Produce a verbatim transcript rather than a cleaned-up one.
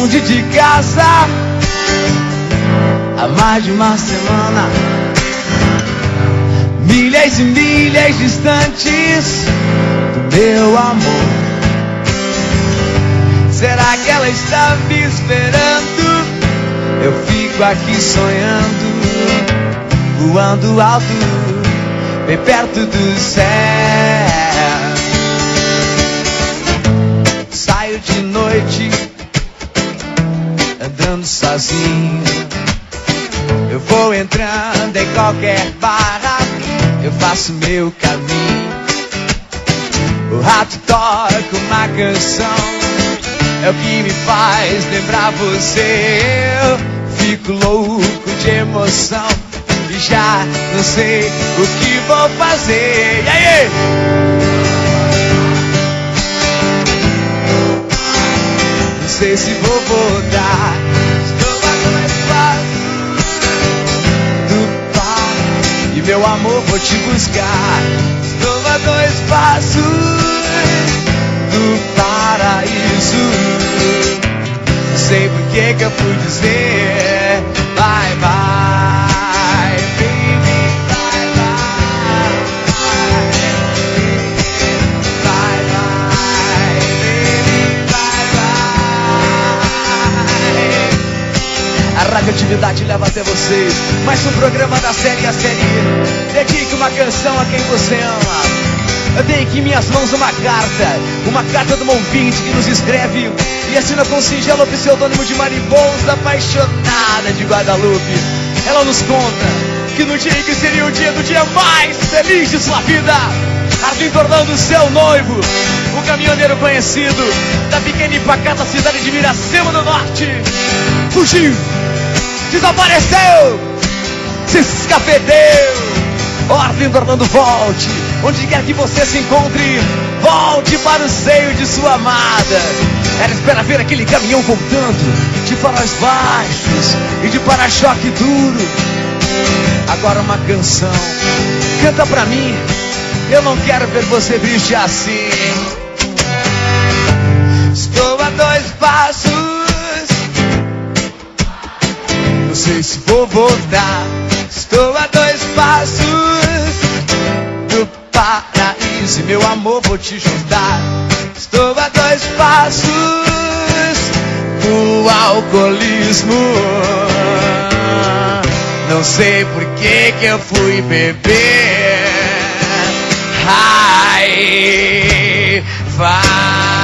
esconde de casa há mais de uma semana. Milhas e milhas distantes do meu amor. Será que ela está me esperando? Eu fico aqui sonhando, voando alto, bem perto do céu. Saio de noite, andando sozinho. Eu vou entrando em qualquer barra, eu faço meu caminho. O rato toca uma canção, é o que me faz lembrar você. Eu fico louco de emoção e já não sei o que vou fazer. E aí? Não sei se vou voltar. Estou a dois passos do par e meu amor vou te buscar. Estou a dois passos do paraíso. Não sei por que que eu fui dizer bye bye, baby, bye bye, bye bye, baby, bye bye. A radioatividade leva até vocês mais um programa da série A Série. Dedique uma canção a quem você ama. Eu tenho aqui em minhas mãos uma carta, uma carta de uma ouvinte que nos escreve e assina com singelo pseudônimo de Mariposa Apaixonada de Guadalupe. Ela nos conta que no dia em que seria o dia do dia mais feliz de sua vida, Arlindo Orlando, seu noivo, o caminhoneiro conhecido da pequena e pacata cidade de Miracema do Norte, fugiu, desapareceu, se escafedeu. Arlindo Orlando, volte, onde quer que você se encontre, volte para o seio de sua amada. Ela espera ver aquele caminhão voltando, de faróis baixos e de para-choque duro. Agora uma canção, canta pra mim, eu não quero ver você triste assim. Estou a dois passos, não sei se vou voltar. Estou a dois passos do paraíso e meu amor vou te juntar. Estou a dois passos do alcoolismo. Não sei por que que eu fui beber. Ai, vai.